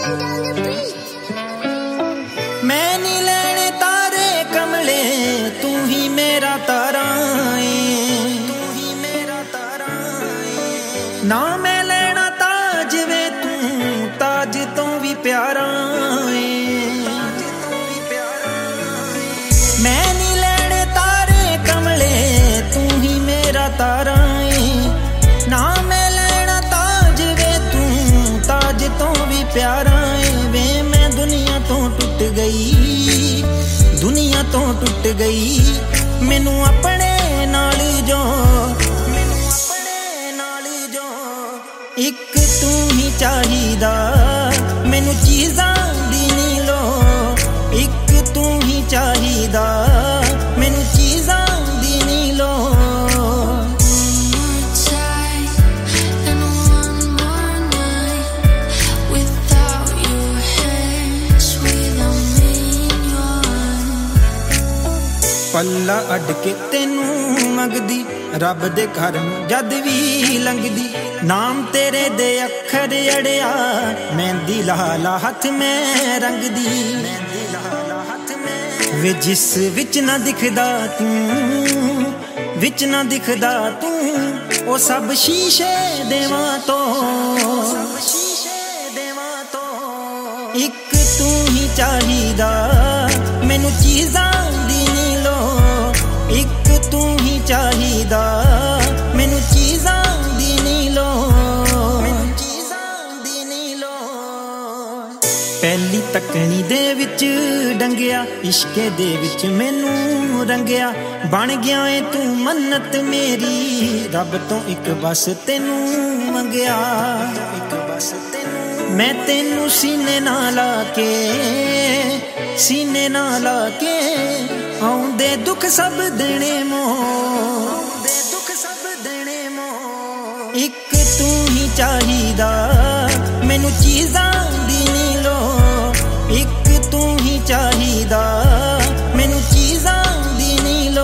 मैं नी लेने तारे कमले, तू ही मेरा तारा है, तू ही मेरा तारा है। ना मैं लेना ताज वे तू ताज तो भी प्यारा है, मैं नी लेने तारे कमले, तू ही मेरा तारा है। ना मैं लेना ताज वे तू ताज तो भी प्यारा है। वे मैं दुनिया तो टुट गई, दुनिया तो टुट गई, मैनू अपने नाल जो, मैनू अपने नाल जो। एक तू ही चाहिदा, मैनू चीज़ां दी नी लो। एक तू ही चाहिदा, मैनू चीज़ां दी नी लो। पल्ला अड के तेनू मंगदी, रब दे घर जद भी लंघदी। नाम तेरे दे अखर अड़िया, मेहंदी लाला हथ में रंगदी, मेहंदी लाला हथ में। वे जिस विच ना दिखदा तू, विच ना दिखदा तू, ओ सब शीशे देवां तो, सब शीशे देवां तो। एक तू ही चाहिदा, मैनू चीज़ां दी नी लो। एक तू ही चाहिदा, मैनू चीज़ां दी नी लो, मैनू चीज़ां दी नी लो। पहली तकनी दे विच डंगिया, इश्के दे विच मैनू रंगिया। बन गया है तू मन्नत मेरी, रब तो एक बस तेनू मंगिया, एक बस तेनू। मैं तेनू सीने ना ला के, सीने ना ला के, आउंदे दुख सब देने मो, आउंदे दुख सब देने मो। एक तू ही चाहिदा, मैनू चीज़ां दी नी लो। एक तू ही चाहिदा, मैनू चीज़ां दी नी लो।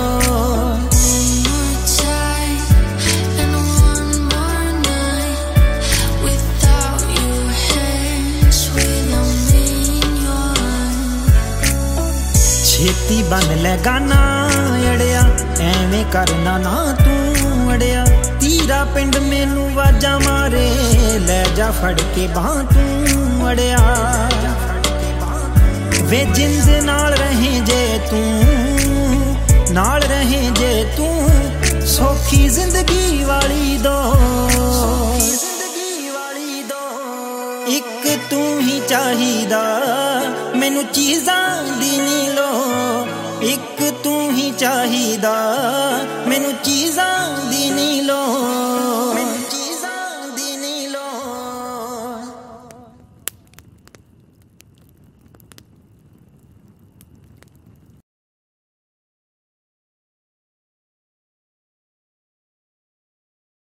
छेती बन ले गाना अड़िया, एवें करना ना तू अड़िया। तीरा पिंड मैनू वाजा मारे, ले जा फड़ के बां तू अड़िया। वे जिंद नाल रहे जे तू, नाल रहे जे तू, सौखी जिंदगी वाली दो, जिंदगी वाली दो। एक तू ही चाहिदा, मैनू चीज़ां दी नी लो। एक तू ही चाहिदा, मैनू चीज़ां